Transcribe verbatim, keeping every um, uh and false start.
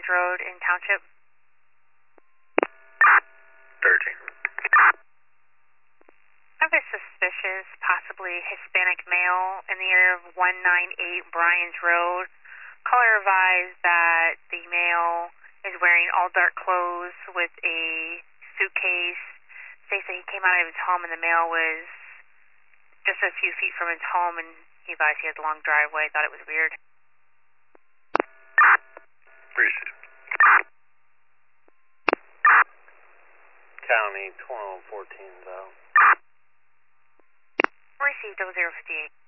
Bryan's Road in Township. thirteen. I have a suspicious, possibly Hispanic male in the area of one ninety-eight Bryan's Road. Caller advised that the male is wearing all dark clothes with a suitcase. States that he came out of his home and the male was just a few feet from his home, and he advised he had a long driveway. Thought it was weird. Received. County twelve fourteen though. Received double zero fifty-eight.